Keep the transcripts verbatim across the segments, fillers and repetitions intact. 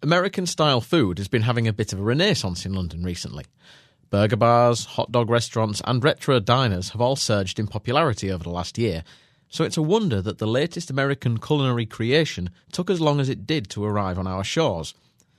American-style food has been having a bit of a renaissance in London recently. Burger bars, hot dog restaurants and retro diners have all surged in popularity over the last year, so it's a wonder that the latest American culinary creation took as long as it did to arrive on our shores.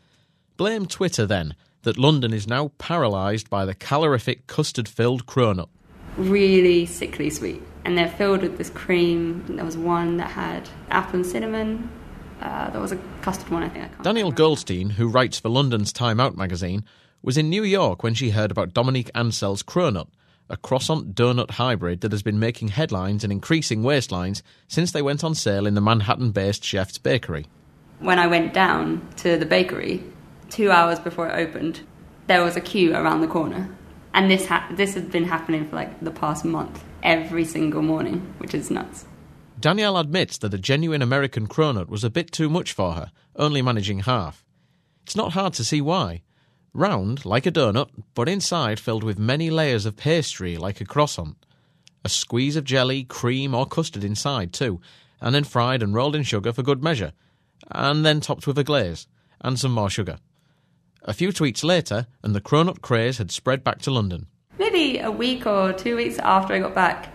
Blame Twitter, then, that London is now paralysed by the calorific custard-filled cronut. Really sickly sweet. And they're filled with this cream. There was one that had apple and cinnamon. Uh, there was a custard one, I think. I can't Danielle remember. Goldstein, who writes for London's Time Out magazine, was in New York when she heard about Dominique Ansell's cronut, a croissant donut hybrid that has been making headlines and increasing waistlines since they went on sale in the Manhattan-based Chef's Bakery. When I went down to the bakery, two hours before it opened, there was a queue around the corner. And this ha- this had been happening for like the past month, every single morning, which is nuts. Danielle admits that a genuine American cronut was a bit too much for her, only managing half. It's not hard to see why. Round, like a donut, but inside filled with many layers of pastry like a croissant. A squeeze of jelly, cream or custard inside too, and then fried and rolled in sugar for good measure, and then topped with a glaze, and some more sugar. A few tweets later, and the cronut craze had spread back to London. Maybe a week or two weeks after I got back,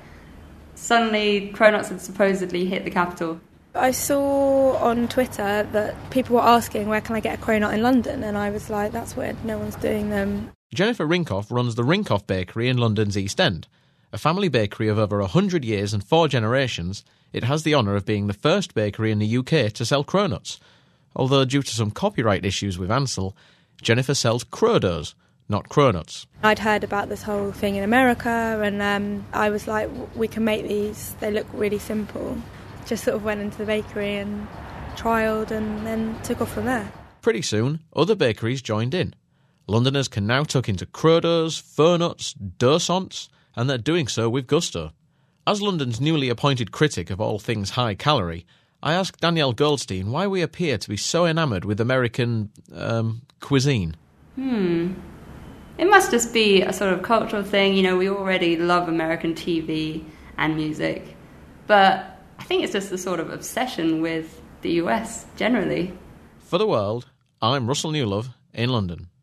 suddenly cronuts had supposedly hit the capital. I saw on Twitter that people were asking, where can I get a cronut in London? And I was like, that's weird, no one's doing them. Jennifer Rinkoff runs the Rinkoff Bakery in London's East End. A family bakery of over one hundred years and four generations, it has the honour of being the first bakery in the U K to sell cronuts. Although due to some copyright issues with Ansell, Jennifer sells crodos, not cronuts. I'd heard about this whole thing in America, and um, I was like, we can make these, they look really simple. Just sort of went into the bakery and trialled and then took off from there. Pretty soon, other bakeries joined in. Londoners can now tuck into crodos, furnuts, dosants, and they're doing so with gusto. As London's newly appointed critic of all things high-calorie, I asked Danielle Goldstein why we appear to be so enamoured with American, um, cuisine. Hmm. It must just be a sort of cultural thing. You know, we already love American T V and music. But I think it's just the sort of obsession with the U S generally. For The World, I'm Russell Newlove in London.